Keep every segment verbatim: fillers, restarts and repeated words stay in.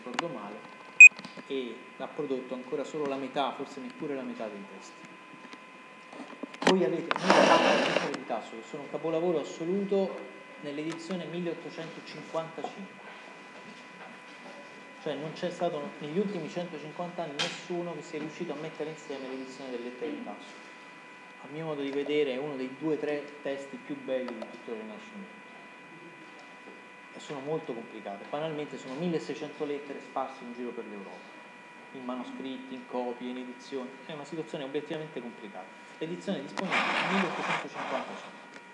ricordo male, e ha prodotto ancora solo la metà, forse neppure la metà dei testi. Voi avete l'edizione di Tasso, che sono un capolavoro assoluto, nell'edizione milleottocentocinquantacinque. Cioè non c'è stato negli ultimi centocinquanta anni nessuno che sia riuscito a mettere insieme l'edizione delle lettere di Tasso. A mio modo di vedere è uno dei due o tre testi più belli di tutto il Rinascimento. E sono molto complicate. Banalmente sono milleseicento lettere sparse in giro per l'Europa, in manoscritti, in copie, in edizioni. È una situazione obiettivamente complicata. L'edizione è disponibile nel milleottocentocinquantacinque.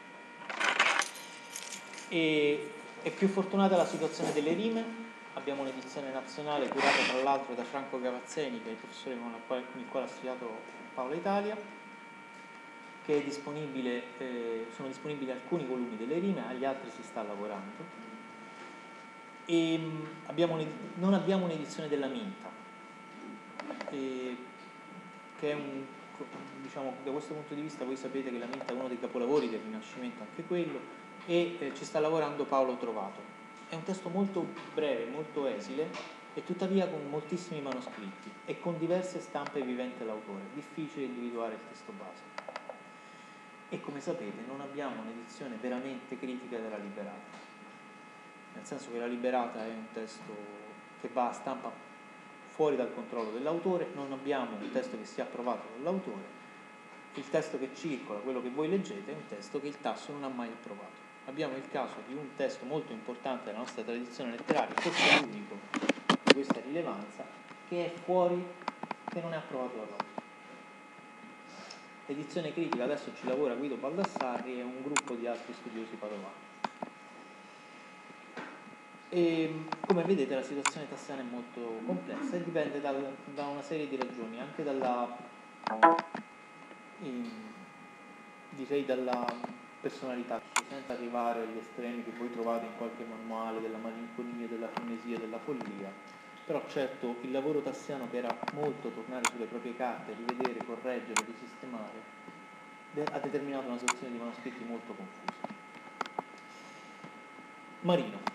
E è più fortunata la situazione delle rime. Abbiamo un'edizione nazionale curata tra l'altro da Franco Gavazzeni, che è il professore con, quale, con il quale ha studiato Paola Italia, che è disponibile, eh, sono disponibili alcuni volumi delle rime, agli altri si sta lavorando. E abbiamo non abbiamo un'edizione della Minta, eh, che è un, diciamo, da questo punto di vista voi sapete che la Minta è uno dei capolavori del Rinascimento, anche quello, e eh, ci sta lavorando Paolo Trovato. È un testo molto breve, molto esile, e tuttavia con moltissimi manoscritti e con diverse stampe viventi all'autore. Difficile individuare il testo base. E come sapete non abbiamo un'edizione veramente critica della Liberata, nel senso che la Liberata è un testo che va a stampa fuori dal controllo dell'autore, non abbiamo un testo che sia approvato dall'autore, il testo che circola, quello che voi leggete, è un testo che il Tasso non ha mai approvato. Abbiamo il caso di un testo molto importante della nostra tradizione letteraria, forse l'unico di questa rilevanza, che è fuori, che non è approvato dall'autore. L'edizione critica adesso ci lavora Guido Baldassarri e un gruppo di altri studiosi padovani. E come vedete la situazione tassiana è molto complessa e dipende dal, da una serie di ragioni, anche dalla, in, direi dalla personalità, senza arrivare agli estremi che voi trovate in qualche manuale della malinconia, della frenesia, della follia. Però certo il lavoro tassiano, che era molto tornare sulle proprie carte, rivedere, correggere, risistemare, ha determinato una situazione di manoscritti molto confusa. Marino.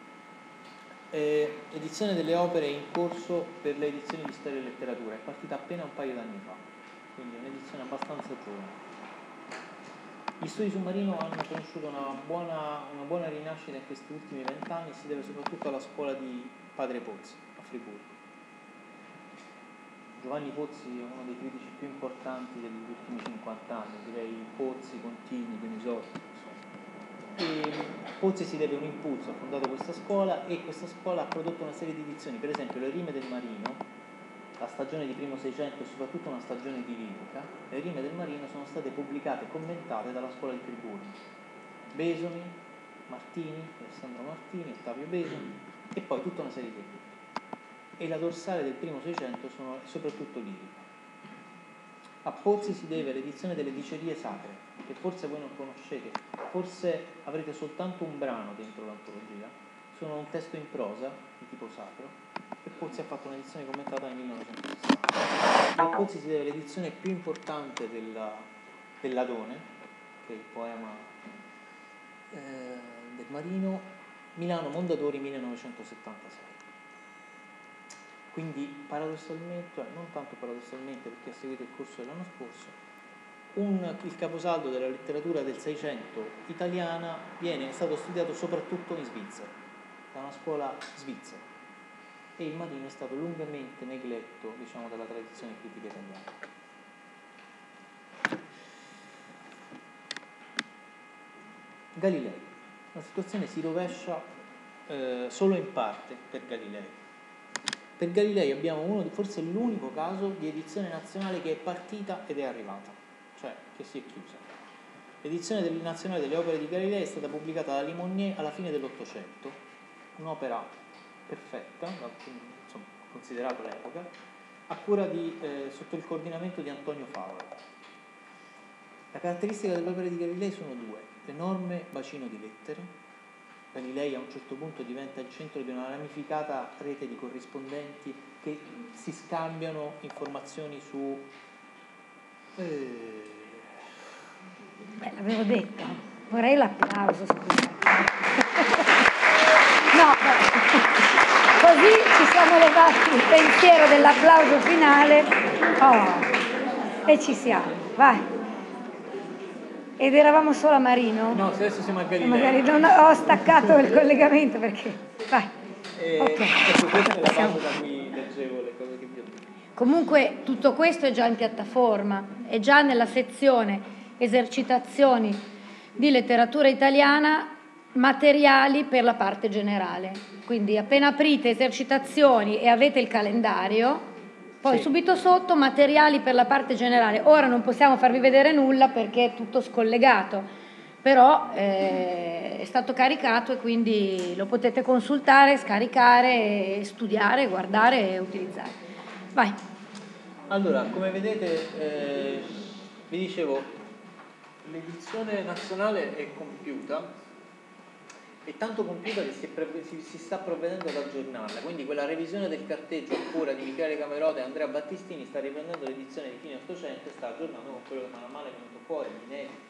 Eh, edizione delle opere in corso per le edizioni di storia e letteratura, è partita appena un paio d'anni fa, quindi è un'edizione abbastanza giovane. Gli studi su Marino hanno conosciuto una buona, una buona rinascita in questi ultimi vent'anni, si deve soprattutto alla scuola di Padre Pozzi a Friburgo. Giovanni Pozzi è uno dei critici più importanti degli ultimi cinquanta anni, direi Pozzi, Contini, Benisotti, insomma. E Pozzi si deve un impulso, ha fondato questa scuola e questa scuola ha prodotto una serie di edizioni, per esempio le rime del Marino, la stagione di primo Seicento e soprattutto una stagione di lirica. Le rime del Marino sono state pubblicate e commentate dalla scuola di Friburgo. Besomi, Martini, Alessandro Martini, Ottavio Besomi e poi tutta una serie di libri. E la dorsale del primo Seicento sono soprattutto lirica. A Pozzi si deve l'edizione delle Dicerie Sacre, che forse voi non conoscete, forse avrete soltanto un brano dentro l'antologia, sono un testo in prosa di tipo sacro, e Pozzi ha fatto un'edizione commentata nel millenovecentosessanta. A Pozzi si deve l'edizione più importante della, dell'Adone, che è il poema eh, del Marino, Milano Mondadori millenovecentosettantasei. Quindi paradossalmente, cioè non tanto paradossalmente perché ha seguito il corso dell'anno scorso, un, il caposaldo della letteratura del Seicento italiana viene, è stato studiato soprattutto in Svizzera, da una scuola svizzera, e il Marino è stato lungamente negletto, diciamo, dalla tradizione critica italiana. Galilei. La situazione si rovescia eh, solo in parte per Galilei. Per Galilei abbiamo uno, forse l'unico caso di edizione nazionale che è partita ed è arrivata, cioè che si è chiusa. L'edizione del, nazionale delle opere di Galilei è stata pubblicata da Limonier alla fine dell'Ottocento, un'opera perfetta, insomma, considerato l'epoca, a cura di, eh, sotto il coordinamento di Antonio Favola. La caratteristica delle opere di Galilei sono due: l'enorme bacino di lettere. Galilei a un certo punto diventa il centro di una ramificata rete di corrispondenti che si scambiano informazioni su... Eh... Beh, l'avevo detto, vorrei l'applauso su questa. No, beh. Così ci siamo levati il pensiero dell'applauso finale. Oh, e ci siamo, vai. Ed eravamo solo a Marino? No, adesso siamo a Galileo. Magari non ho staccato il collegamento perché... Vai. E, Ok. Ecco, questa è la base da cui leggevo le cose che vi ho detto. Comunque tutto questo è già in piattaforma, è già nella sezione esercitazioni di letteratura italiana, materiali per la parte generale. Quindi appena aprite esercitazioni e avete il calendario, poi Sì. subito sotto materiali per la parte generale. Ora non possiamo farvi vedere nulla perché è tutto scollegato, però eh, è stato caricato e quindi lo potete consultare, scaricare, studiare, guardare e utilizzare. Vai. Allora, come vedete, eh, vi dicevo, l'edizione nazionale è compiuta, è tanto compiuta che si, è pre- si, si sta provvedendo ad aggiornarla, quindi quella revisione del carteggio a cura di Michele Camerota e Andrea Battistini sta riprendendo l'edizione di fine Ottocento e sta aggiornando con quello che man mano è venuto fuori, gli inediti.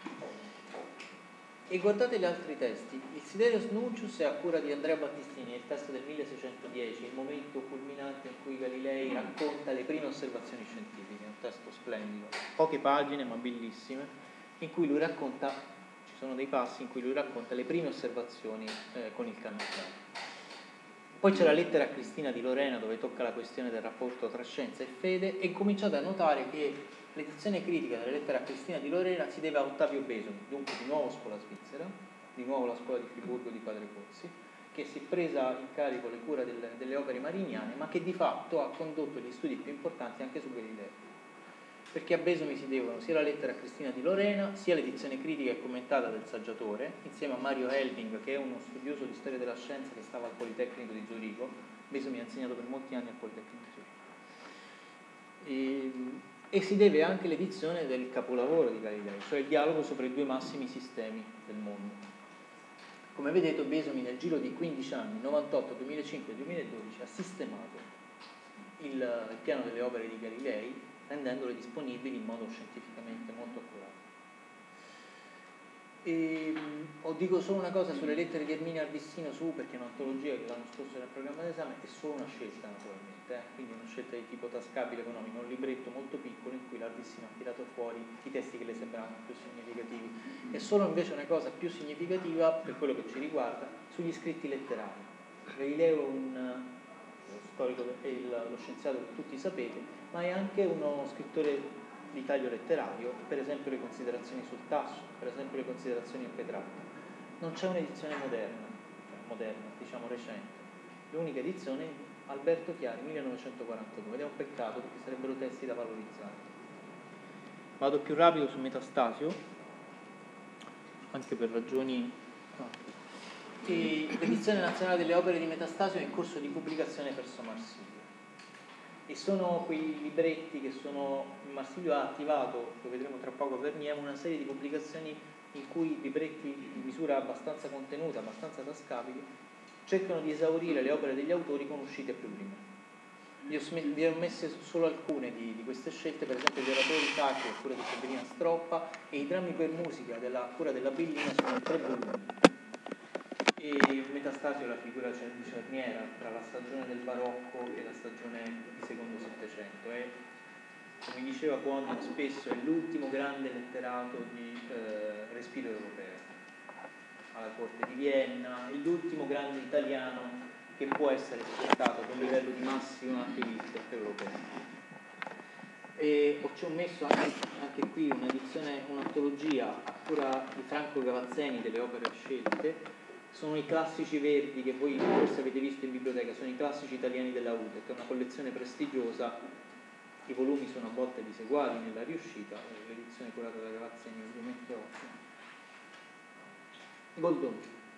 E guardate gli altri testi. Il Sidereus Nuncius è a cura di Andrea Battistini, è il testo del milleseicentodieci, il momento culminante in cui Galilei racconta le prime osservazioni scientifiche, è un testo splendido, poche pagine ma bellissime, in cui lui racconta, ci sono dei passi in cui lui racconta le prime osservazioni eh, con il cannocchiale. Poi c'è la lettera a Cristina di Lorena dove tocca la questione del rapporto tra scienza e fede e cominciate a notare che l'edizione critica della lettera a Cristina di Lorena si deve a Ottavio Besomi, dunque di nuovo scuola svizzera, di nuovo la scuola di Friburgo di Padre Corsi, che si è presa in carico le cure delle, delle opere mariniane, ma che di fatto ha condotto gli studi più importanti anche su Galileo. Perché a Besomi si devono sia la lettera a Cristina di Lorena, sia l'edizione critica e commentata del Saggiatore, insieme a Mario Helbing, che è uno studioso di storia della scienza che stava al Politecnico di Zurigo. Besomi ha insegnato per molti anni al Politecnico di Zurigo. E, e si deve anche l'edizione del capolavoro di Galileo, cioè il dialogo sopra i due massimi sistemi del mondo. Come vedete, Besomi nel giro di quindici anni, novantotto, duemilacinque e duemiladodici, ha sistemato il, il piano delle opere di Galilei, rendendole disponibili in modo scientificamente molto accurato. E, o dico solo una cosa sulle lettere di Erminio Ardissino su, perché è un'antologia che l'anno scorso era nel programma d'esame, è solo una scelta naturalmente, eh? Quindi una scelta di tipo tascabile economico, un libretto molto piccolo in cui l'Ardissino ha tirato fuori i testi che le sembravano più significativi. È solo invece una cosa più significativa, per quello che ci riguarda, sugli scritti letterari. Galileo è un, lo storico e lo scienziato che tutti sapete, ma è anche uno scrittore di taglio letterario, per esempio le considerazioni sul tasso, per esempio le considerazioni in Petrarca. Non c'è un'edizione moderna, cioè moderna, diciamo recente. L'unica edizione è Alberto Chiari, millenovecentoquarantadue, ed è un peccato perché sarebbero testi da valorizzare. Vado più rapido su Metastasio, anche per ragioni... No. E l'edizione nazionale delle opere di Metastasio è in corso di pubblicazione presso Marsilio. E sono quei libretti che sono, Marsilio ha attivato, lo vedremo tra poco per Niemo, una serie di pubblicazioni in cui libretti di misura abbastanza contenuta, abbastanza tascabili, cercano di esaurire le opere degli autori con uscite più prime. Vi ho, sm- vi ho messe solo alcune di, di queste scelte, per esempio gli oratori sacri a cura di Severina Stroppa e i drammi per musica della cura della Bellina sono in tre volumi. E Metastasio è la figura di cerniera tra la stagione del barocco e la stagione di secondo Settecento. È, come diceva Quondam spesso, è l'ultimo grande letterato di eh, respiro europeo alla corte di Vienna, è l'ultimo grande italiano che può essere esportato con un livello di massima elite europea. E ci ho messo anche, anche qui un'edizione, un'antologia a cura di Franco Gavazzeni delle opere scelte. Sono i classici verdi che voi forse avete visto in biblioteca, sono i classici italiani della U T E C, è una collezione prestigiosa, i volumi sono a volte diseguali nella riuscita, l'edizione curata da Gavazzeni è ovviamente ottima. Goldoni.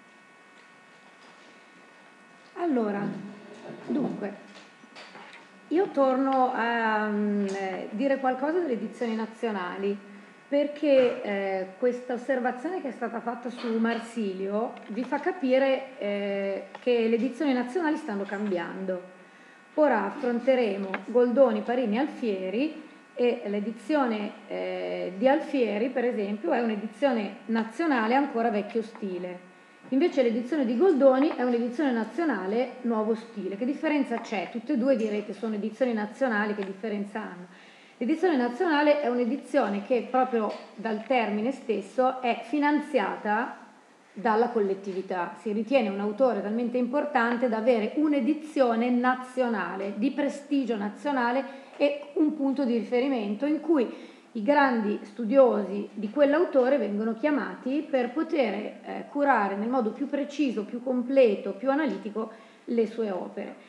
Allora, dunque, io torno a um, eh, dire qualcosa delle edizioni nazionali, perché eh, questa osservazione che è stata fatta su Marsilio vi fa capire eh, che le edizioni nazionali stanno cambiando. Ora affronteremo Goldoni, Parini e Alfieri, e l'edizione eh, di Alfieri, per esempio, è un'edizione nazionale ancora vecchio stile, Invece l'edizione di Goldoni è un'edizione nazionale nuovo stile. Che differenza c'è? Tutte e due direte sono edizioni nazionali, che differenza hanno? L'edizione nazionale è un'edizione che proprio dal termine stesso è finanziata dalla collettività. Si ritiene un autore talmente importante da avere un'edizione nazionale, di prestigio nazionale e un punto di riferimento in cui i grandi studiosi di quell'autore vengono chiamati per poter eh, curare nel modo più preciso, più completo, più analitico le sue opere.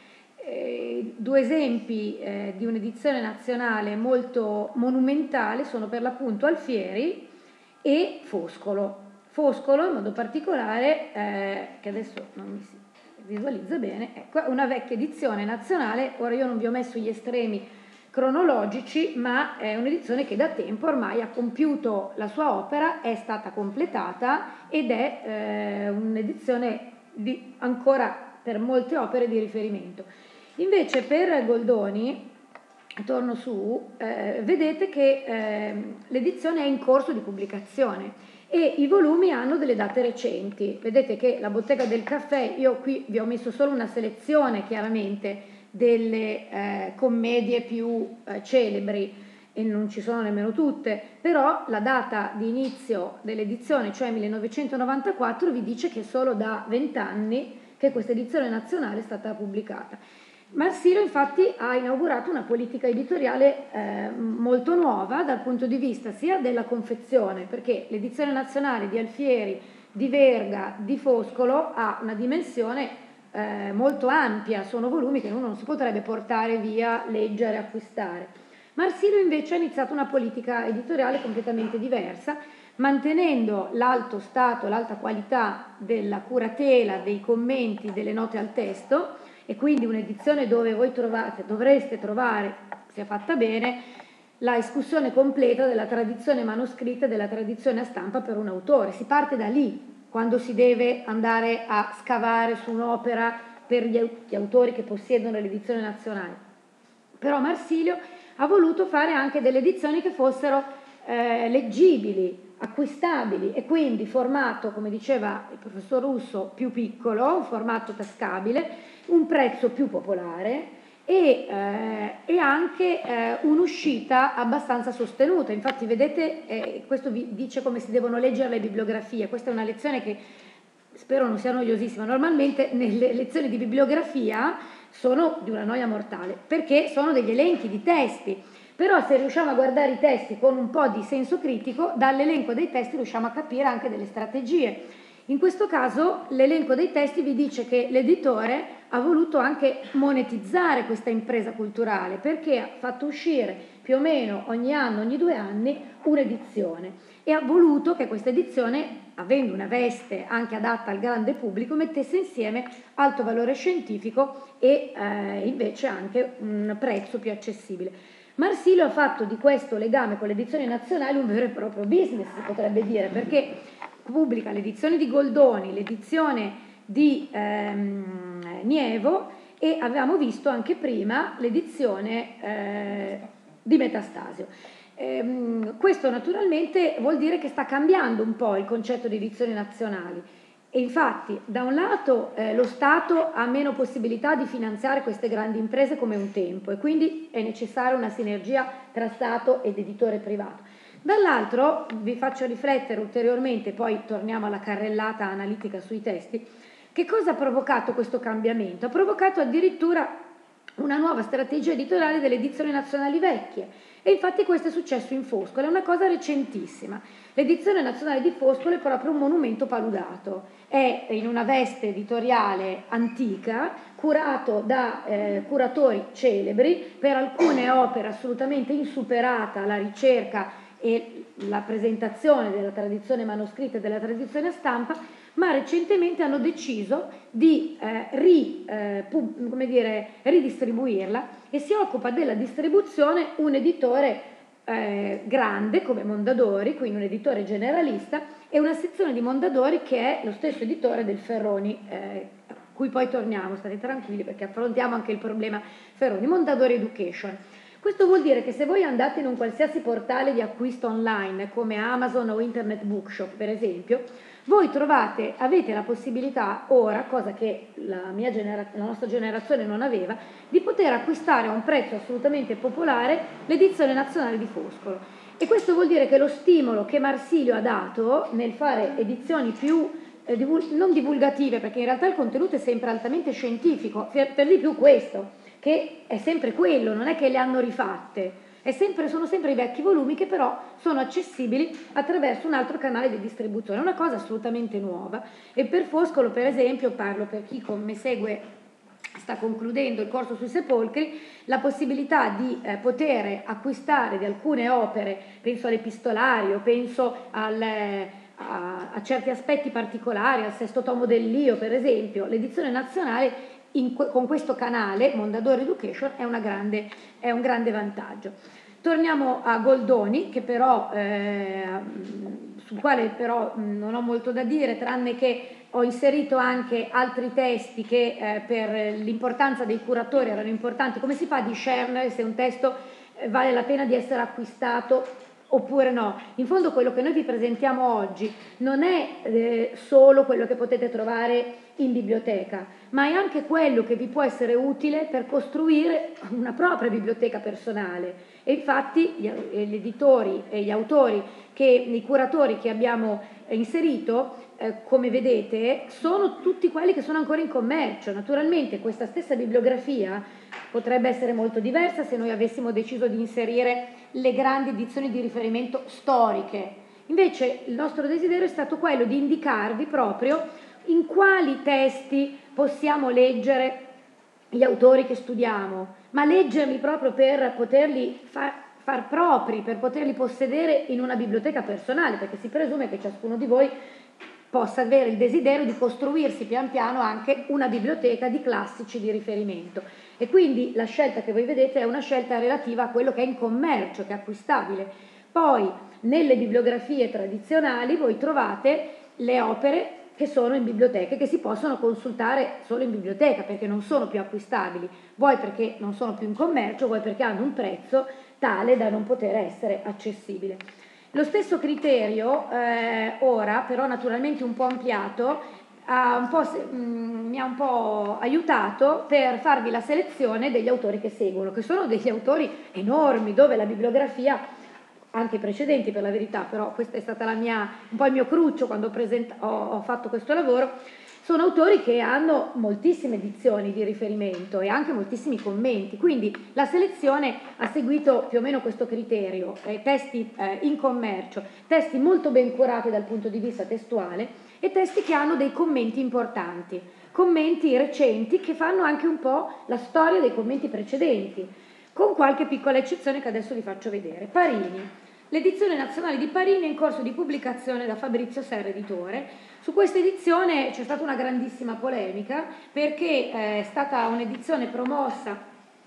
Eh, due esempi eh, di un'edizione nazionale molto monumentale sono per l'appunto Alfieri e Foscolo. Foscolo in modo particolare, eh, che adesso non mi si visualizza bene, ecco, è una vecchia edizione nazionale. Ora io non vi ho messo gli estremi cronologici, ma è un'edizione che da tempo ormai ha compiuto la sua opera, è stata completata ed è eh, un'edizione di, ancora per molte opere di riferimento. Invece per Goldoni, torno su, eh, vedete che eh, l'edizione è in corso di pubblicazione e i volumi hanno delle date recenti. Vedete che la Bottega del Caffè, io qui vi ho messo solo una selezione chiaramente delle eh, commedie più eh, celebri e non ci sono nemmeno tutte, però la data di inizio dell'edizione, cioè millenovecentonovantaquattro, vi dice che è solo da vent'anni che questa edizione nazionale è stata pubblicata. Marsilio infatti ha inaugurato una politica editoriale eh, molto nuova dal punto di vista sia della confezione, perché l'edizione nazionale di Alfieri, di Verga, di Foscolo ha una dimensione eh, molto ampia, sono volumi che uno non si potrebbe portare via, leggere, acquistare. Marsilio invece ha iniziato una politica editoriale completamente diversa, mantenendo l'alto stato, l'alta qualità della curatela, dei commenti, delle note al testo, e quindi un'edizione dove voi trovate, dovreste trovare, sia fatta bene, la escursione completa della tradizione manoscritta e della tradizione a stampa per un autore. Si parte da lì, quando si deve andare a scavare su un'opera per gli, gli autori che possiedono l'edizione nazionale. Però Marsilio ha voluto fare anche delle edizioni che fossero eh, leggibili, acquistabili e quindi formato, come diceva il professor Russo, più piccolo, un formato tascabile, un prezzo più popolare e, eh, e anche eh, un'uscita abbastanza sostenuta. Infatti vedete, eh, questo vi dice come si devono leggere le bibliografie. Questa è una lezione che spero non sia noiosissima. Normalmente nelle lezioni di bibliografia sono di una noia mortale, perché sono degli elenchi di testi. Però se riusciamo a guardare i testi con un po' di senso critico, dall'elenco dei testi riusciamo a capire anche delle strategie. In questo caso l'elenco dei testi vi dice che l'editore ha voluto anche monetizzare questa impresa culturale, perché ha fatto uscire più o meno ogni anno, ogni due anni, un'edizione e ha voluto che questa edizione, avendo una veste anche adatta al grande pubblico, mettesse insieme alto valore scientifico e eh, invece anche un prezzo più accessibile. Marsilio ha fatto di questo legame con le edizioni nazionali un vero e proprio business, si potrebbe dire, perché pubblica l'edizione di Goldoni, l'edizione di ehm, Nievo e avevamo visto anche prima l'edizione eh, di Metastasio. Ehm, questo naturalmente vuol dire che sta cambiando un po' il concetto di edizioni nazionali. E infatti, da un lato eh, lo Stato ha meno possibilità di finanziare queste grandi imprese come un tempo e quindi è necessaria una sinergia tra Stato ed editore privato. Dall'altro vi faccio riflettere ulteriormente, poi torniamo alla carrellata analitica sui testi, che cosa ha provocato questo cambiamento? Ha provocato addirittura una nuova strategia editoriale delle edizioni nazionali vecchie. E infatti questo è successo in Foscolo, è una cosa recentissima. L'edizione nazionale di Foscolo è proprio un monumento paludato, è in una veste editoriale antica, curato da eh, curatori celebri, per alcune opere assolutamente insuperata la ricerca e la presentazione della tradizione manoscritta e della tradizione a stampa, ma recentemente hanno deciso di eh, ri, eh, pub, come dire, ridistribuirla e si occupa della distribuzione un editore eh, grande come Mondadori, quindi un editore generalista, e una sezione di Mondadori che è lo stesso editore del Ferroni, eh, a cui poi torniamo, state tranquilli perché affrontiamo anche il problema Ferroni, Mondadori Education. Questo vuol dire che se voi andate in un qualsiasi portale di acquisto online come Amazon o Internet Bookshop per esempio, Voi trovate, avete la possibilità ora, cosa che la, mia genera- la nostra generazione non aveva, di poter acquistare a un prezzo assolutamente popolare l'edizione nazionale di Foscolo. E questo vuol dire che lo stimolo che Marsilio ha dato nel fare edizioni più, eh, divul- non divulgative, perché in realtà il contenuto è sempre altamente scientifico, per, per di più questo, che è sempre quello, non è che le hanno rifatte. È sempre, sono sempre i vecchi volumi che però sono accessibili attraverso un altro canale di distribuzione, è una cosa assolutamente nuova. E per Foscolo, per esempio, parlo per chi come segue, sta concludendo il corso sui sepolcri, la possibilità di eh, poter acquistare di alcune opere, penso all'Epistolario, penso al, a, a certi aspetti particolari, al sesto tomo dell'Io per esempio, l'edizione nazionale in, con questo canale Mondadori Education è, una grande, è un grande vantaggio. Torniamo a Goldoni, che però, eh, sul quale però non ho molto da dire, tranne che ho inserito anche altri testi che eh, per l'importanza dei curatori erano importanti. Come si fa a discernere se un testo eh, vale la pena di essere acquistato oppure no? In fondo quello che noi vi presentiamo oggi non è eh, solo quello che potete trovare in biblioteca, ma è anche quello che vi può essere utile per costruire una propria biblioteca personale. E infatti gli, gli editori e gli autori, che, i curatori che abbiamo inserito, eh, come vedete, sono tutti quelli che sono ancora in commercio. Naturalmente questa stessa bibliografia potrebbe essere molto diversa se noi avessimo deciso di inserire le grandi edizioni di riferimento storiche. Invece il nostro desiderio è stato quello di indicarvi proprio in quali testi possiamo leggere gli autori che studiamo, ma leggerli proprio per poterli far, far propri, per poterli possedere in una biblioteca personale, perché si presume che ciascuno di voi possa avere il desiderio di costruirsi pian piano anche una biblioteca di classici di riferimento. E quindi la scelta che voi vedete è una scelta relativa a quello che è in commercio, che è acquistabile. Poi nelle bibliografie tradizionali voi trovate le opere che sono in biblioteche, che si possono consultare solo in biblioteca perché non sono più acquistabili, vuoi perché non sono più in commercio, vuoi perché hanno un prezzo tale da non poter essere accessibile. Lo stesso criterio eh, ora, però naturalmente un po' ampliato, ha un po', mh, mi ha un po' aiutato per farvi la selezione degli autori che seguono, che sono degli autori enormi, dove la bibliografia, anche precedenti per la verità, però questa è stata la mia, un po' il mio cruccio quando ho, present- ho, ho fatto questo lavoro, sono autori che hanno moltissime edizioni di riferimento e anche moltissimi commenti, quindi la selezione ha seguito più o meno questo criterio, eh, testi eh, in commercio, testi molto ben curati dal punto di vista testuale e testi che hanno dei commenti importanti, commenti recenti che fanno anche un po' la storia dei commenti precedenti, con qualche piccola eccezione che adesso vi faccio vedere. Parini. L'edizione nazionale di Parini è in corso di pubblicazione da Fabrizio Serra Editore. Su questa edizione c'è stata una grandissima polemica perché è stata un'edizione promossa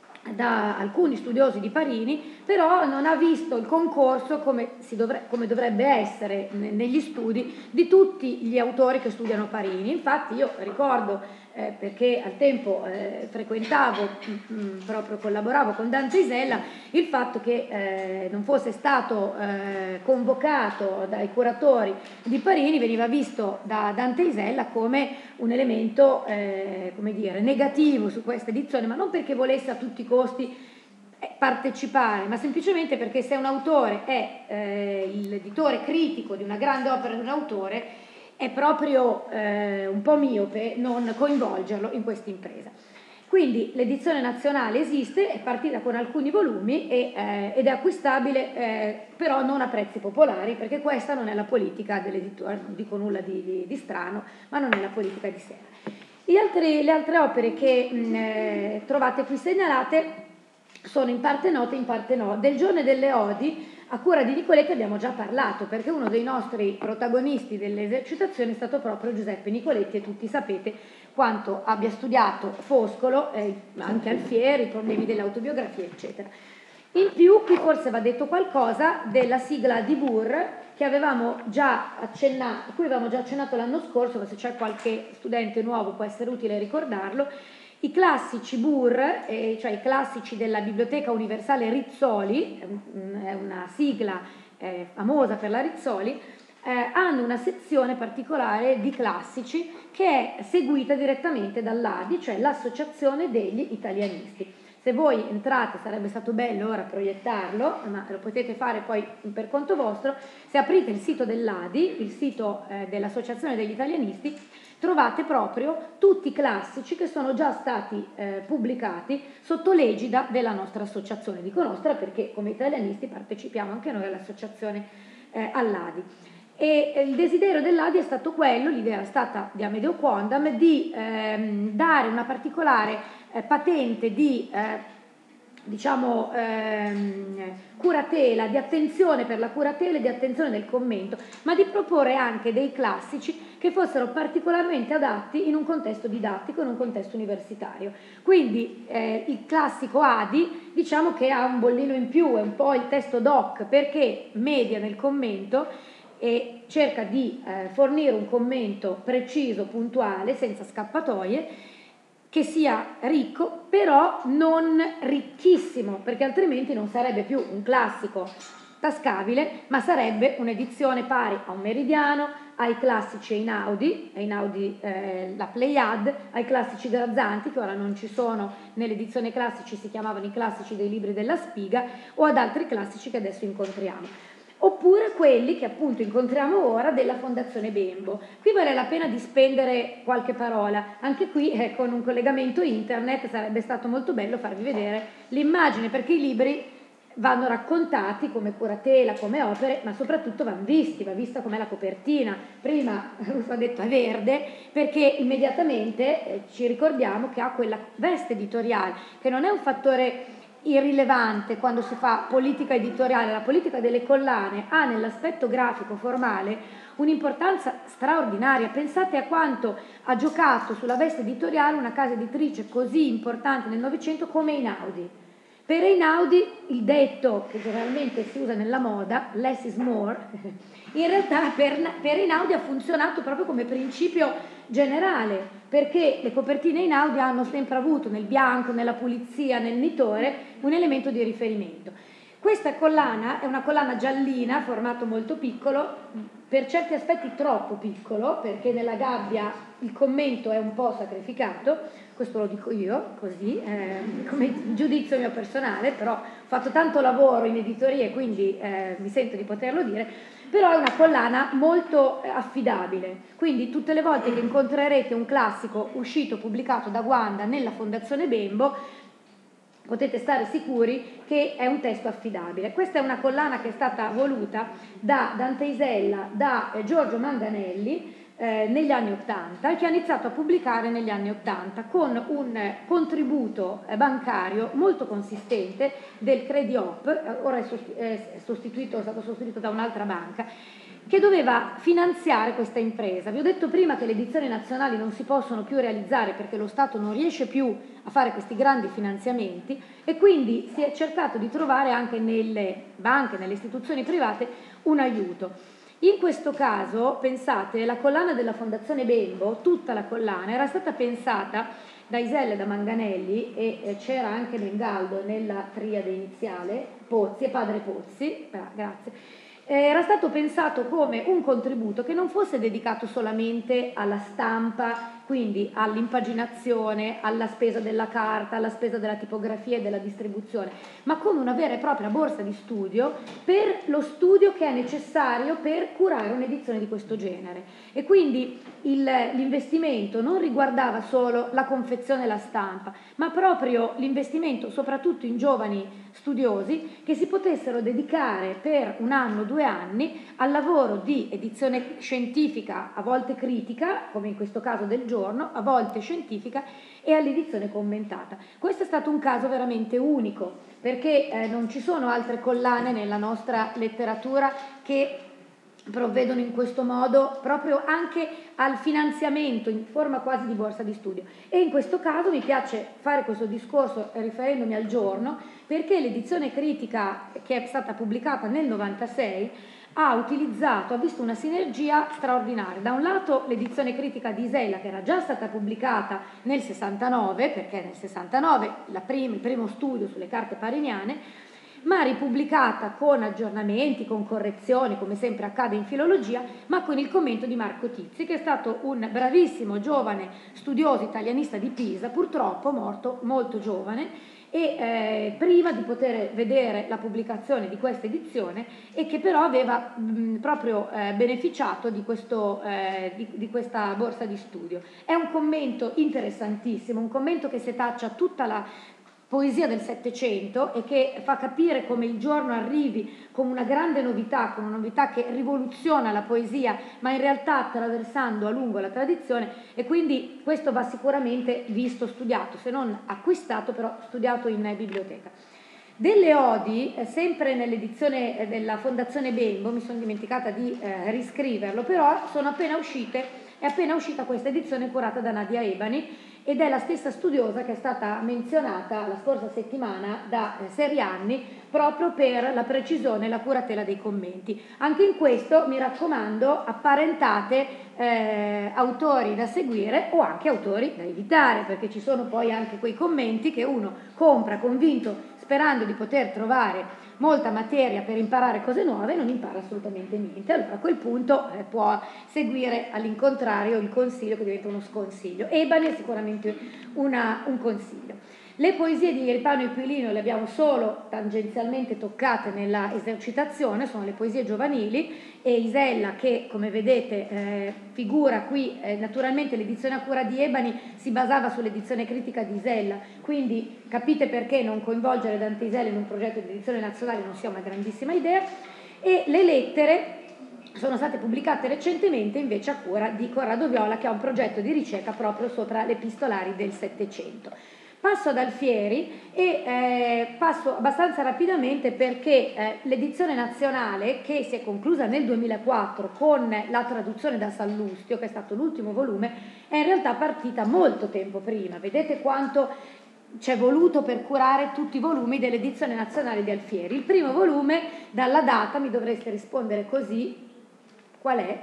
da alcuni studiosi di Parini, però non ha visto il concorso come, si dovre- come dovrebbe essere negli studi di tutti gli autori che studiano Parini. Infatti io ricordo, eh, perché al tempo eh, frequentavo, mh, proprio collaboravo con Dante Isella, il fatto che eh, non fosse stato eh, convocato dai curatori di Parini veniva visto da Dante Isella come un elemento eh, come dire, negativo su questa edizione, ma non perché volesse a tutti i costi partecipare, ma semplicemente perché se un autore è eh, l'editore critico di una grande opera di un autore è proprio eh, un po' miope non coinvolgerlo in questa impresa. Quindi l'edizione nazionale esiste, è partita con alcuni volumi e, eh, ed è acquistabile eh, però non a prezzi popolari, perché questa non è la politica dell'editore, non dico nulla di, di, di strano, ma non è la politica di Serra. Gli altri, le altre opere che mh, eh, trovate qui segnalate sono in parte note e in parte no. Del Giorno e delle Odi, a cura di Nicoletti abbiamo già parlato, perché uno dei nostri protagonisti delle esercitazioni è stato proprio Giuseppe Nicoletti e tutti sapete quanto abbia studiato Foscolo, eh, anche Alfieri, i problemi dell'autobiografia, eccetera. In più, qui forse va detto qualcosa della sigla di Burr, che avevamo già accennato, cui avevamo già accennato l'anno scorso, ma se c'è qualche studente nuovo può essere utile ricordarlo. I classici Burr, eh, cioè i classici della Biblioteca Universale Rizzoli, è una sigla eh, famosa per la Rizzoli, eh, hanno una sezione particolare di classici che è seguita direttamente dall'A D I, cioè l'Associazione degli Italianisti. Se voi entrate, sarebbe stato bello ora proiettarlo, ma lo potete fare poi per conto vostro, se aprite il sito dell'A D I, il sito eh, dell'Associazione degli Italianisti, trovate proprio tutti i classici che sono già stati eh, pubblicati sotto l'egida della nostra associazione. Dico nostra perché come italianisti partecipiamo anche noi all'associazione eh, all'A D I. E eh, il desiderio dell'A D I è stato quello, l'idea era stata di Amedeo Quondam, di ehm, dare una particolare eh, patente di eh, diciamo ehm, curatela, di attenzione per la curatela e di attenzione del commento, ma di proporre anche dei classici che fossero particolarmente adatti in un contesto didattico, in un contesto universitario. Quindi eh, il classico A D I diciamo che ha un bollino in più, è un po' il testo doc, perché media nel commento e cerca di eh, fornire un commento preciso, puntuale, senza scappatoie, che sia ricco, però non ricchissimo, perché altrimenti non sarebbe più un classico tascabile, ma sarebbe un'edizione pari a un Meridiano, ai classici Einaudi, Einaudi eh, la Pleiad, ai classici Grazzanti, che ora non ci sono nell'edizione classici, si chiamavano i classici dei libri della Spiga, o ad altri classici che adesso incontriamo. Oppure quelli che appunto incontriamo ora della Fondazione Bembo. Qui vale la pena di spendere qualche parola, anche qui eh, con un collegamento internet sarebbe stato molto bello farvi vedere l'immagine, perché i libri vanno raccontati come curatela, come opere, ma soprattutto vanno visti, va vista com'è la copertina. Prima Rufo ha detto è verde, perché immediatamente eh, ci ricordiamo che ha quella veste editoriale, che non è un fattore irrilevante quando si fa politica editoriale. La politica delle collane ha nell'aspetto grafico formale un'importanza straordinaria. Pensate a quanto ha giocato sulla veste editoriale una casa editrice così importante nel Novecento come Einaudi. Per Einaudi il detto che generalmente si usa nella moda, less is more, in realtà per, per Einaudi ha funzionato proprio come principio generale, perché le copertine Einaudi hanno sempre avuto nel bianco, nella pulizia, nel nitore un elemento di riferimento. Questa collana è una collana giallina, formato molto piccolo, per certi aspetti troppo piccolo, perché nella gabbia il commento è un po' sacrificato, questo lo dico io, così, eh, come giudizio mio personale, però ho fatto tanto lavoro in editoria, quindi eh, mi sento di poterlo dire, però è una collana molto eh, affidabile, quindi tutte le volte che incontrerete un classico uscito, pubblicato da Wanda nella Fondazione Bembo, potete stare sicuri che è un testo affidabile. Questa è una collana che è stata voluta da Dante Isella, da eh, Giorgio Manganelli eh, negli anni Ottanta e che ha iniziato a pubblicare negli anni Ottanta con un eh, contributo eh, bancario molto consistente del Crediop, eh, ora è, sost- è, sostituito, è stato sostituito da un'altra banca, che doveva finanziare questa impresa. Vi ho detto prima che le edizioni nazionali non si possono più realizzare perché lo Stato non riesce più a fare questi grandi finanziamenti e quindi si è cercato di trovare anche nelle banche, nelle istituzioni private, un aiuto. In questo caso, pensate, la collana della Fondazione Bembo, tutta la collana, era stata pensata da Isella e da Manganelli e eh, c'era anche Mengaldo nella triade iniziale, Pozzi e padre Pozzi, ah, grazie. Era stato pensato come un contributo che non fosse dedicato solamente alla stampa, quindi all'impaginazione, alla spesa della carta, alla spesa della tipografia e della distribuzione, ma come una vera e propria borsa di studio per lo studio che è necessario per curare un'edizione di questo genere. E quindi il, l'investimento non riguardava solo la confezione e la stampa, ma proprio l'investimento soprattutto in giovani studiosi che si potessero dedicare per un anno, due anni al lavoro di edizione scientifica, a volte critica, come in questo caso del giorno, a volte scientifica, e all'edizione commentata. Questo è stato un caso veramente unico, perché eh, non ci sono altre collane nella nostra letteratura che provvedono in questo modo proprio anche al finanziamento in forma quasi di borsa di studio. E in questo caso mi piace fare questo discorso riferendomi al giorno, perché l'edizione critica che è stata pubblicata nel novantasei ha utilizzato, ha visto una sinergia straordinaria. Da un lato l'edizione critica di Isella, che era già stata pubblicata nel sessantanove, perché nel sessantanove la prima, il primo studio sulle carte pariniane, ma ripubblicata con aggiornamenti, con correzioni, come sempre accade in filologia, ma con il commento di Marco Tizzi, che è stato un bravissimo giovane studioso italianista di Pisa, purtroppo morto molto giovane, e eh, prima di poter vedere la pubblicazione di questa edizione, e che però aveva mh, proprio eh, beneficiato di, questo, eh, di, di questa borsa di studio. È un commento interessantissimo, un commento che setaccia tutta la poesia del Settecento e che fa capire come il giorno arrivi con una grande novità, con una novità che rivoluziona la poesia, ma in realtà attraversando a lungo la tradizione, e quindi questo va sicuramente visto, studiato, se non acquistato, però studiato in biblioteca. Delle odi, eh, sempre nell'edizione eh, della Fondazione Bembo, mi sono dimenticata di eh, riscriverlo, però sono appena uscite, è appena uscita questa edizione curata da Nadia Ebani, ed è la stessa studiosa che è stata menzionata la scorsa settimana da eh, Serianni, proprio per la precisione e la curatela dei commenti. Anche in questo mi raccomando, apparentate eh, autori da seguire o anche autori da evitare, perché ci sono poi anche quei commenti che uno compra convinto, sperando di poter trovare molta materia per imparare cose nuove, e non impara assolutamente niente. Allora a quel punto eh, può seguire all'incontrario il consiglio, che diventa uno sconsiglio. Ebani è sicuramente una, un consiglio. Le poesie di Eripano e Quilino le abbiamo solo tangenzialmente toccate nella esercitazione, sono le poesie giovanili, e Isella, che come vedete eh, figura qui, eh, naturalmente l'edizione a cura di Ebani si basava sull'edizione critica di Isella, quindi capite perché non coinvolgere Dante Isella in un progetto di edizione nazionale non sia una grandissima idea. E le lettere sono state pubblicate recentemente invece a cura di Corrado Viola, che ha un progetto di ricerca proprio sopra le epistolari del Settecento. Passo ad Alfieri e eh, passo abbastanza rapidamente perché eh, l'edizione nazionale, che si è conclusa nel duemilaquattro con la traduzione da Sallustio, che è stato l'ultimo volume, è in realtà partita molto tempo prima. Vedete quanto ci è voluto per curare tutti i volumi dell'edizione nazionale di Alfieri. Il primo volume, dalla data, mi dovreste rispondere così, qual è?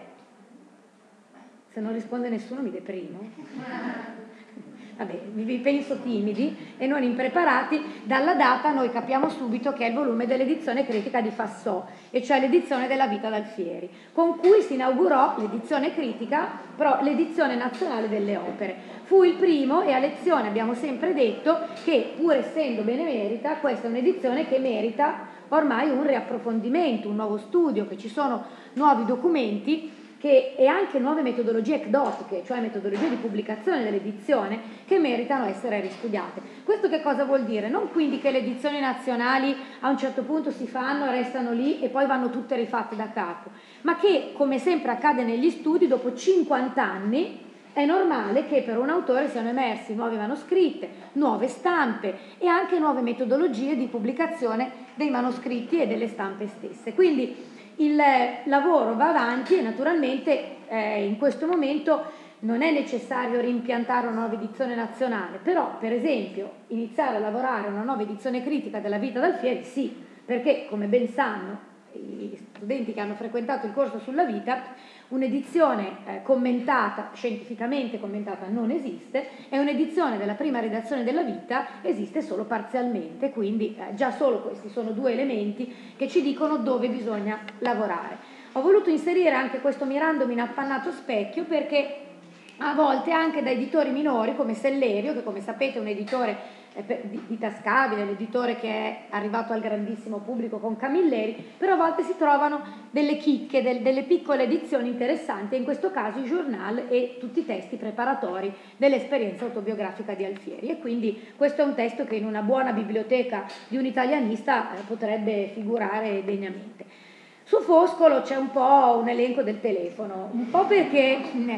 Se non risponde nessuno mi deprimo. Vabbè, vi penso timidi e non impreparati. Dalla data noi capiamo subito che è il volume dell'edizione critica di Fassò, e cioè l'edizione della vita d'Alfieri, con cui si inaugurò l'edizione critica, però l'edizione nazionale delle opere. Fu il primo, e a lezione abbiamo sempre detto che, pur essendo benemerita, questa è un'edizione che merita ormai un riapprofondimento, un nuovo studio, che ci sono nuovi documenti che, e anche nuove metodologie ecdotiche, cioè metodologie di pubblicazione dell'edizione, che meritano essere ristudiate. Questo che cosa vuol dire? Non quindi che le edizioni nazionali a un certo punto si fanno, restano lì e poi vanno tutte rifatte da capo, ma che, come sempre accade negli studi, dopo cinquanta anni è normale che per un autore siano emersi nuove manoscritte, nuove stampe e anche nuove metodologie di pubblicazione dei manoscritti e delle stampe stesse. Quindi il lavoro va avanti, e naturalmente eh, in questo momento non è necessario rimpiantare una nuova edizione nazionale, però per esempio iniziare a lavorare a una nuova edizione critica della vita d'Alfieri sì, perché come ben sanno gli studenti che hanno frequentato il corso sulla vita, un'edizione eh, commentata, scientificamente commentata, non esiste, e un'edizione della prima redazione della vita esiste solo parzialmente, quindi eh, già solo questi sono due elementi che ci dicono dove bisogna lavorare. Ho voluto inserire anche questo mirandomi in appannato specchio perché a volte anche da editori minori come Sellerio, che come sapete è un editore di, di tascabile, l'editore che è arrivato al grandissimo pubblico con Camilleri, però a volte si trovano delle chicche, del, delle piccole edizioni interessanti, e in questo caso i journal e tutti i testi preparatori dell'esperienza autobiografica di Alfieri, e quindi questo è un testo che in una buona biblioteca di un italianista eh, potrebbe figurare degnamente. Su Foscolo c'è un po' un elenco del telefono, un po' perché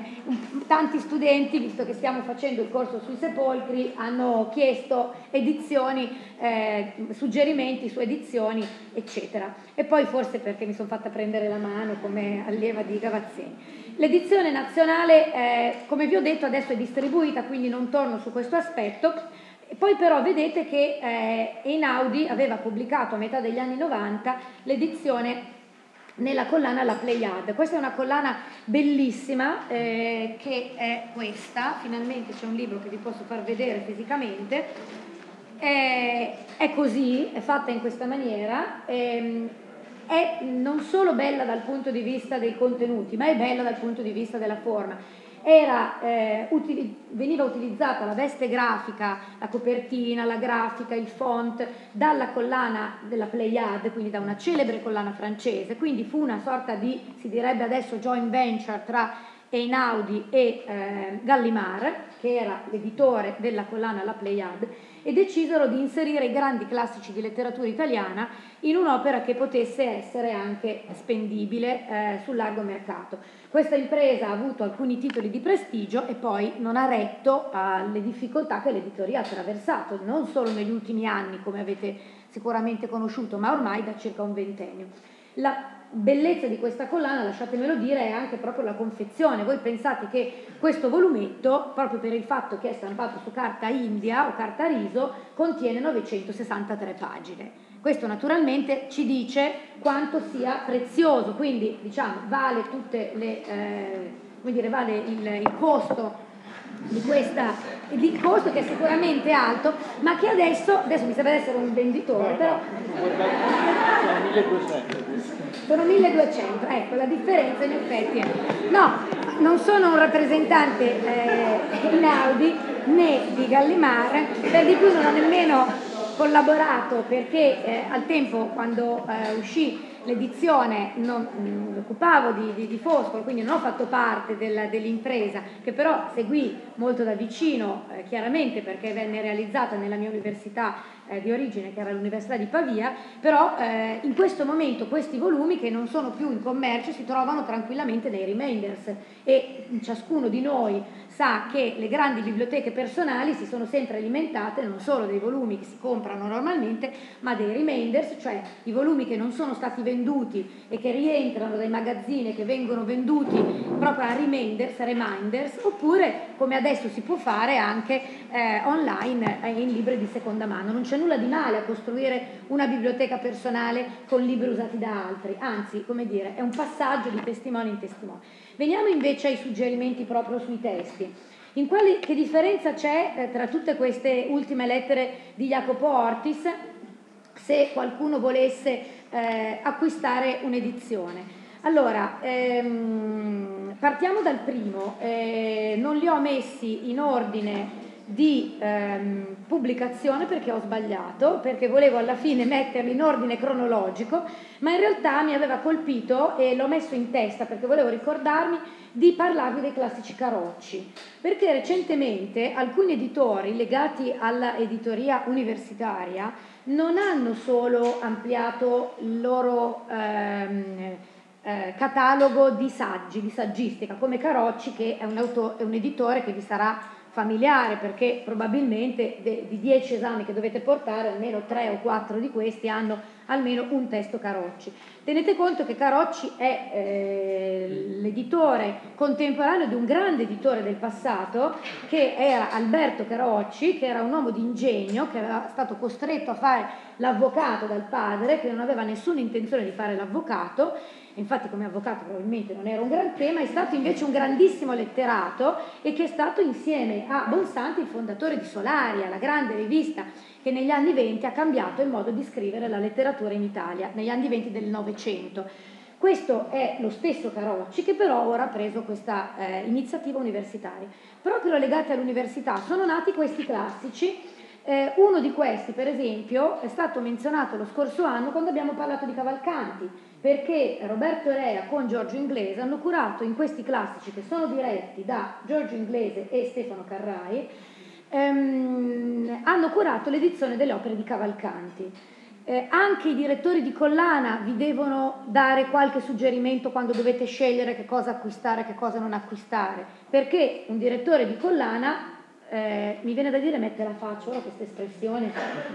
mh, tanti studenti, visto che stiamo facendo il corso sui sepolcri, hanno chiesto edizioni, eh, suggerimenti su edizioni, eccetera. E poi forse perché mi sono fatta prendere la mano come allieva di Gavazzeni. L'edizione nazionale, eh, come vi ho detto, adesso è distribuita, quindi non torno su questo aspetto. E poi però vedete che eh, Einaudi aveva pubblicato a metà degli anni novanta l'edizione nella collana La Pleiade. Questa è una collana bellissima eh, che è questa, finalmente c'è un libro che vi posso far vedere fisicamente. Eh, è è così, è fatta in questa maniera, ehm, è non solo bella dal punto di vista dei contenuti, ma è bella dal punto di vista della forma. Era, eh, utili- veniva utilizzata la veste grafica, la copertina, la grafica, il font dalla collana della Pléiade, quindi da una celebre collana francese, quindi fu una sorta di, si direbbe adesso, joint venture tra Einaudi e eh, Gallimard, che era l'editore della collana La Pléiade, e decisero di inserire i grandi classici di letteratura italiana in un'opera che potesse essere anche spendibile eh, sul largo mercato. Questa impresa ha avuto alcuni titoli di prestigio e poi non ha retto alle difficoltà che l'editoria ha attraversato, non solo negli ultimi anni, come avete sicuramente conosciuto, ma ormai da circa un ventennio. La bellezza di questa collana, lasciatemelo dire, è anche proprio la confezione. Voi pensate che questo volumetto, proprio per il fatto che è stampato su carta India o carta riso, contiene novecentosessantatré pagine. Questo naturalmente ci dice quanto sia prezioso, quindi diciamo vale tutte le, eh, come dire, vale il, il costo di questa, il costo che è sicuramente alto, ma che adesso, adesso mi sembra essere un venditore, no, però sono milleduecento. Sono milleduecento, ecco la differenza in effetti è. No, non sono un rappresentante eh, Einaudi né di Gallimard, per di più non ho nemmeno collaborato perché eh, al tempo quando eh, uscì l'edizione non mi occupavo di, di, di Foscolo, quindi non ho fatto parte del, dell'impresa, che però seguì molto da vicino, eh, chiaramente perché venne realizzata nella mia università eh, di origine, che era l'Università di Pavia, però eh, in questo momento questi volumi, che non sono più in commercio, si trovano tranquillamente nei Remainders, e ciascuno di noi sa che le grandi biblioteche personali si sono sempre alimentate non solo dei volumi che si comprano normalmente, ma dei Remainders, cioè i volumi che non sono stati venduti e che rientrano dai magazzini, che vengono venduti proprio a Remainders, Reminders, oppure come adesso si può fare anche eh, online eh, in libri di seconda mano. Non c'è nulla di male a costruire una biblioteca personale con libri usati da altri, anzi, come dire, è un passaggio di testimone in testimone. Veniamo invece ai suggerimenti proprio sui testi. In quali, che differenza c'è eh, tra tutte queste ultime lettere di Jacopo Ortis, se qualcuno volesse eh, acquistare un'edizione? Allora, ehm, partiamo dal primo, eh, non li ho messi in ordine di ehm, pubblicazione perché ho sbagliato, perché volevo alla fine metterli in ordine cronologico, ma in realtà mi aveva colpito e l'ho messo in testa perché volevo ricordarmi di parlarvi dei classici Carocci, perché recentemente alcuni editori legati alla editoria universitaria non hanno solo ampliato il loro ehm, eh, catalogo di saggi, di saggistica, come Carocci, che è un, auto, è un editore che vi sarà familiare, perché probabilmente de, di dieci esami che dovete portare, almeno tre o quattro di questi hanno almeno un testo Carocci. Tenete conto che Carocci è eh, l'editore contemporaneo di un grande editore del passato, che era Alberto Carocci, che era un uomo di ingegno, che era stato costretto a fare l'avvocato dal padre, che non aveva nessuna intenzione di fare l'avvocato. Infatti come avvocato probabilmente non era un gran tema, è stato invece un grandissimo letterato, e che è stato insieme a Bonsanti il fondatore di Solaria, la grande rivista che negli anni venti ha cambiato il modo di scrivere la letteratura in Italia, negli anni venti del Novecento. Questo è lo stesso Carocci, che però ora ha preso questa eh, iniziativa universitaria. Proprio legati all'università sono nati questi classici. Eh, uno di questi, per esempio, è stato menzionato lo scorso anno quando abbiamo parlato di Cavalcanti, perché Roberto Rea con Giorgio Inglese hanno curato in questi classici, che sono diretti da Giorgio Inglese e Stefano Carrai, ehm, hanno curato l'edizione delle opere di Cavalcanti. Eh, anche i direttori di collana vi devono dare qualche suggerimento quando dovete scegliere che cosa acquistare e che cosa non acquistare, perché un direttore di collana, eh, mi viene da dire mette la faccia, ora questa espressione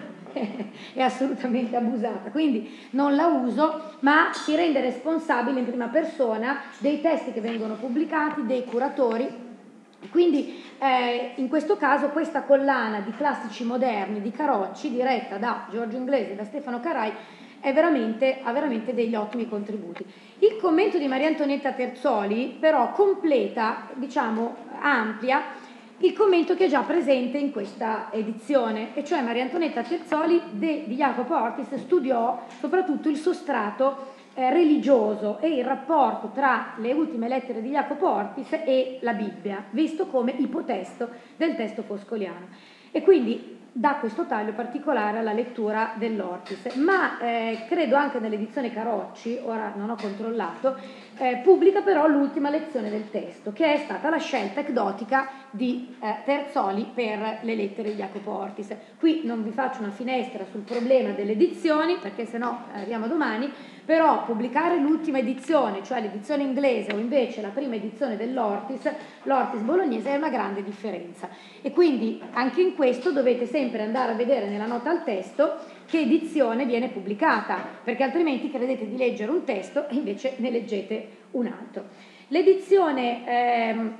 è assolutamente abusata, quindi non la uso, ma si rende responsabile in prima persona dei testi che vengono pubblicati, dei curatori. Quindi eh, in questo caso questa collana di classici moderni di Carocci, diretta da Giorgio Inglese e da Stefano Carrai, è veramente, ha veramente degli ottimi contributi. Il commento di Maria Antonietta Terzoli però completa, diciamo amplia, il commento che è già presente in questa edizione, e cioè Maria Antonietta Terzoli de, di Jacopo Ortis studiò soprattutto il sostrato eh, religioso e il rapporto tra le ultime lettere di Jacopo Ortis e la Bibbia, visto come ipotesto del testo foscoliano. E quindi dà questo taglio particolare alla lettura dell'Ortis, ma eh, credo anche nell'edizione Carocci, ora non ho controllato, eh, pubblica però l'ultima lezione del testo, che è stata la scelta ecdotica di eh, Terzoli per le lettere di Jacopo Ortis. Qui non vi faccio una finestra sul problema delle edizioni, perché sennò arriviamo domani, però pubblicare l'ultima edizione, cioè l'edizione inglese o invece la prima edizione dell'Ortis, l'Ortis bolognese, è una grande differenza. E quindi anche in questo dovete sempre andare a vedere nella nota al testo che edizione viene pubblicata, perché altrimenti credete di leggere un testo e invece ne leggete un altro. L'edizione ehm,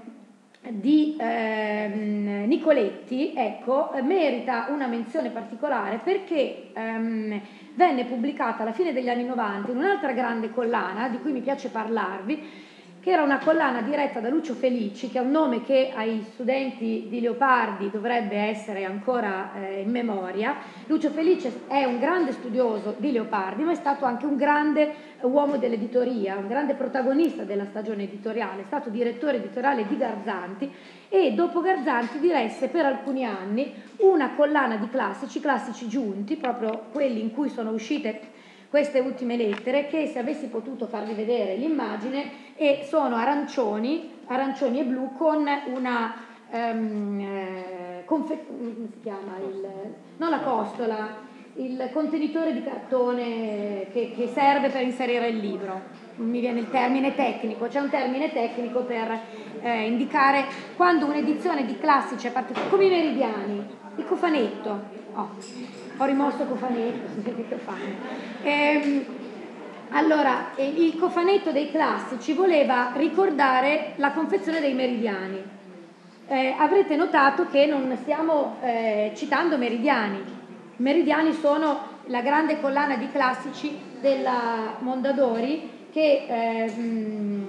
di ehm, Nicoletti, ecco, merita una menzione particolare perché ehm, venne pubblicata alla fine degli anni novanta in un'altra grande collana di cui mi piace parlarvi, che era una collana diretta da Lucio Felici, che è un nome che ai studenti di Leopardi dovrebbe essere ancora eh, in memoria. Lucio Felici è un grande studioso di Leopardi, ma è stato anche un grande uomo dell'editoria, un grande protagonista della stagione editoriale, è stato direttore editoriale di Garzanti e dopo Garzanti diresse per alcuni anni una collana di classici, classici giunti, proprio quelli in cui sono uscite queste ultime lettere, che se avessi potuto farvi vedere l'immagine, e sono arancioni, arancioni e blu con una um, eh, confe- come si chiama? Il, non la costola, il contenitore di cartone che, che serve per inserire il libro. Mi viene il termine tecnico, c'è un termine tecnico per eh, indicare quando un'edizione di classici è particolare, come i meridiani, il cofanetto. Oh, ho rimosso cofanetto, che cofane. Ehm, allora, il cofanetto dei classici voleva ricordare la confezione dei meridiani. Eh, avrete notato che non stiamo eh, citando Meridiani. I Meridiani sono la grande collana di classici della Mondadori che eh, mh,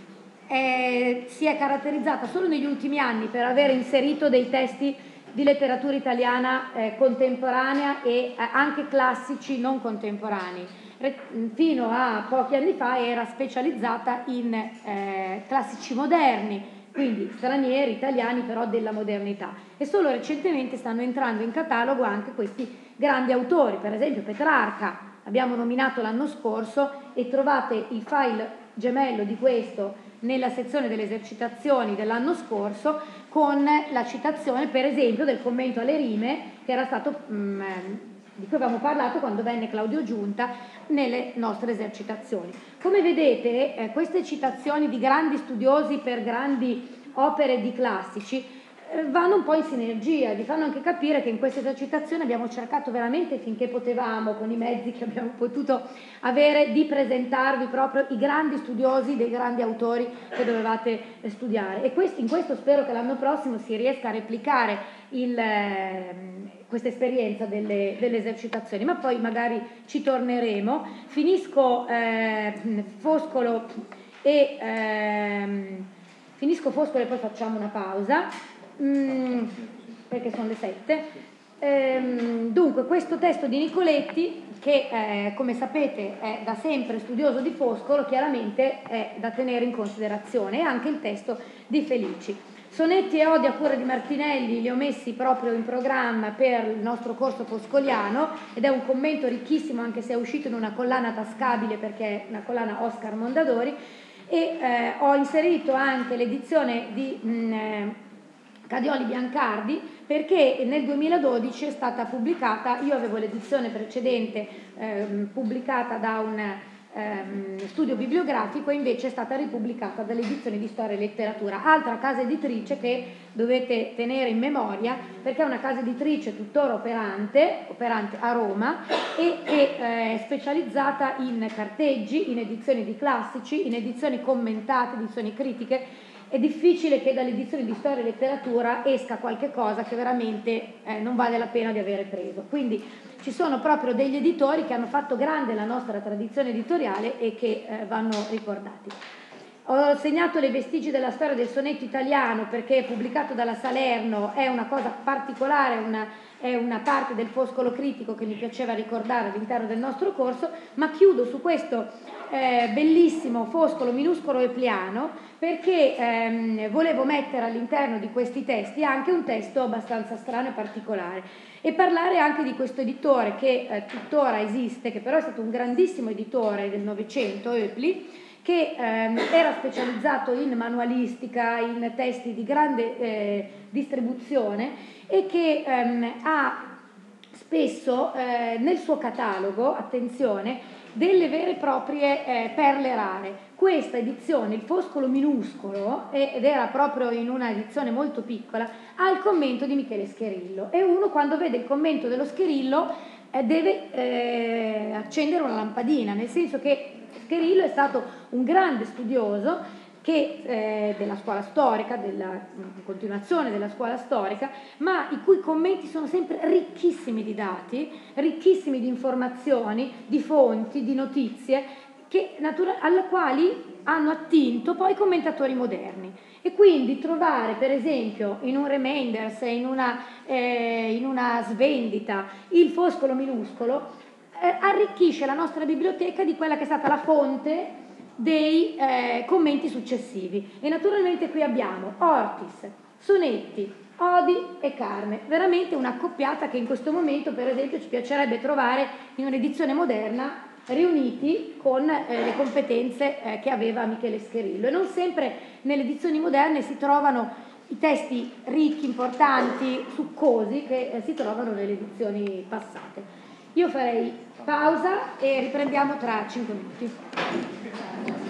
è, si è caratterizzata solo negli ultimi anni per aver inserito dei testi di letteratura italiana eh, contemporanea e eh, anche classici non contemporanei. Re, fino a pochi anni fa era specializzata in eh, classici moderni, quindi stranieri, italiani, però della modernità. E solo recentemente stanno entrando in catalogo anche questi grandi autori, per esempio Petrarca, abbiamo nominato l'anno scorso, e trovate il file gemello di questo nella sezione delle esercitazioni dell'anno scorso, con la citazione per esempio del commento alle rime che era stato mh, di cui avevamo parlato quando venne Claudio Giunta nelle nostre esercitazioni. Come vedete eh, queste citazioni di grandi studiosi per grandi opere di classici eh, vanno un po' in sinergia, vi fanno anche capire che in questa esercitazione abbiamo cercato veramente finché potevamo, con i mezzi che abbiamo potuto avere, di presentarvi proprio i grandi studiosi dei grandi autori che dovevate eh, studiare, e questo, in questo spero che l'anno prossimo si riesca a replicare il, eh, questa esperienza delle, delle esercitazioni, ma poi magari ci torneremo. Finisco eh, Foscolo e ehm, finisco Foscolo e poi facciamo una pausa, mm, perché sono le sette. Ehm, dunque, questo testo di Nicoletti, che eh, come sapete è da sempre studioso di Foscolo, chiaramente è da tenere in considerazione, e anche il testo di Felici. Sonetti e odi a cura di Martinelli li ho messi proprio in programma per il nostro corso foscoliano, ed è un commento ricchissimo, anche se è uscito in una collana tascabile perché è una collana Oscar Mondadori, e eh, ho inserito anche l'edizione di mh, Cadioli Biancardi perché nel duemiladodici è stata pubblicata, io avevo l'edizione precedente ehm, pubblicata da un ehm, studio bibliografico, e invece è stata ripubblicata dall'edizione di Storia e Letteratura, altra casa editrice che dovete tenere in memoria perché è una casa editrice tuttora operante, operante a Roma, e che è specializzata in carteggi, in edizioni di classici, in edizioni commentate, edizioni critiche. È difficile che dall'edizione di Storia e Letteratura esca qualche cosa che veramente eh, non vale la pena di avere preso. Quindi ci sono proprio degli editori che hanno fatto grande la nostra tradizione editoriale e che eh, vanno ricordati. Ho segnato le vestigi della storia del sonetto italiano perché è pubblicato dalla Salerno, è una cosa particolare, una, è una parte del foscolo critico che mi piaceva ricordare all'interno del nostro corso, ma chiudo su questo eh, bellissimo foscolo minuscolo e pliano perché ehm, volevo mettere all'interno di questi testi anche un testo abbastanza strano e particolare e parlare anche di questo editore che eh, tuttora esiste, che però è stato un grandissimo editore del Novecento, Hoepli, che ehm, era specializzato in manualistica, in testi di grande eh, distribuzione e che ehm, ha spesso eh, nel suo catalogo, attenzione, delle vere e proprie eh, perle rare. Questa edizione, il foscolo minuscolo, ed era proprio in una edizione molto piccola, ha il commento di Michele Scherillo e uno quando vede il commento dello Scherillo eh, deve eh, accendere una lampadina, nel senso che Scherillo è stato un grande studioso che, eh, della scuola storica, della continuazione della scuola storica, ma i cui commenti sono sempre ricchissimi di dati, ricchissimi di informazioni, di fonti, di notizie, che, natura- alla quali hanno attinto poi i commentatori moderni. E quindi trovare, per esempio, in un Remenders, in una, eh, in una svendita, il foscolo minuscolo, eh, arricchisce la nostra biblioteca di quella che è stata la fonte dei eh, commenti successivi. E naturalmente qui abbiamo Ortis, Sonetti, Odi e Carme, veramente una accoppiata che in questo momento per esempio ci piacerebbe trovare in un'edizione moderna riuniti con eh, le competenze eh, che aveva Michele Scherillo, e non sempre nelle edizioni moderne si trovano i testi ricchi, importanti, succosi che eh, si trovano nelle edizioni passate. Io farei pausa e riprendiamo tra cinque minuti.